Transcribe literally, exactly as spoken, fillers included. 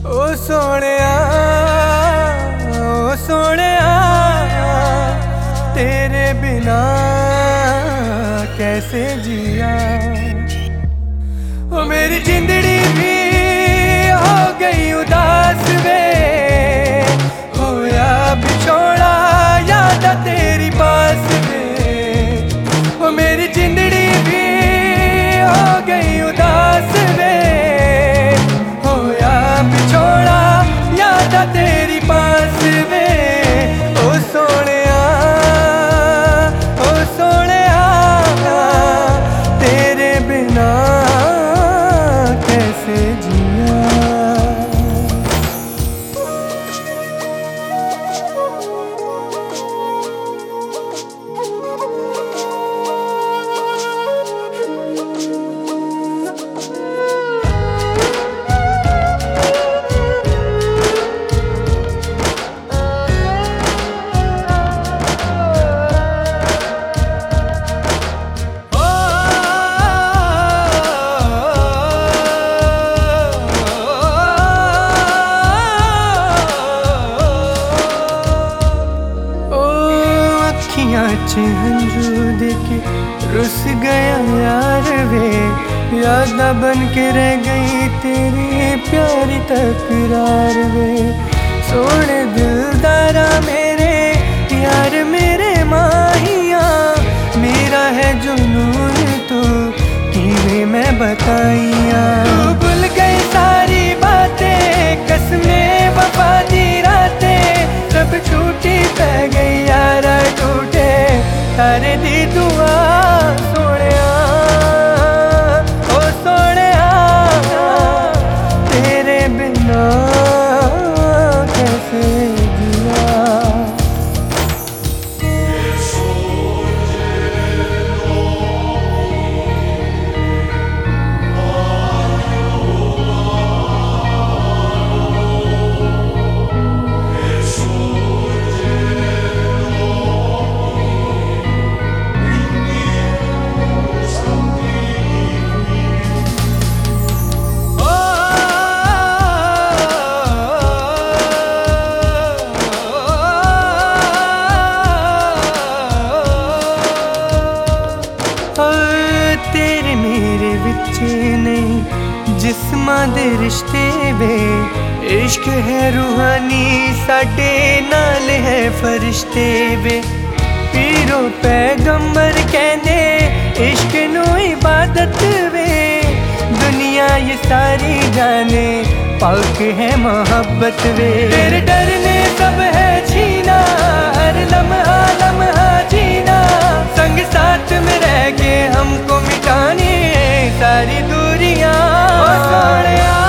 ओ सोहणिया ओ सोहणिया तेरे बिना कैसे जिया। ओ मेरी जिंदड़ी भी हो गई उदास वे, होया बिछोड़ा याद तेरी पास वे। ओ मेरी जिंदड़ी भी हो गई उदास वे, होया बिछोड़ा याद तेरी पास वे। ओ सोहणिया ओ सोहणिया तेरे बिना कैसे जिया। अच्छे हंजू देके रुस गया यार वे, यादा बन के रह गई तेरी प्यारी तकरार वे। सोने दिलदारा मेरे यार मेरे माहिया, मेरा है जुनून तो किवें मैं बताइया। भूल गई सारी बातें कसमें वफा दी रातें, सब छूटी पै गई यारा टूटे तारे दी दुआ। सोहणिया ओ सोहणिया तेरे बिना कैसे जिया। तेरे मेरे विचे नहीं जिस्मां दे रिश्ते वे, इश्क है रूहानी साडे नाल है फरिश्ते वे। पीरो पैगंबर कहंदे इश्क नू इबादत वे, दुनिया ये सारी जाने पाक है मोहब्बत वे। तेरे डर ने सब है छीना, हर लम्हा लम्हा जीना, संग साथ में रह के हमको मिटानी है सारी दूरियां। ओ सोहणिया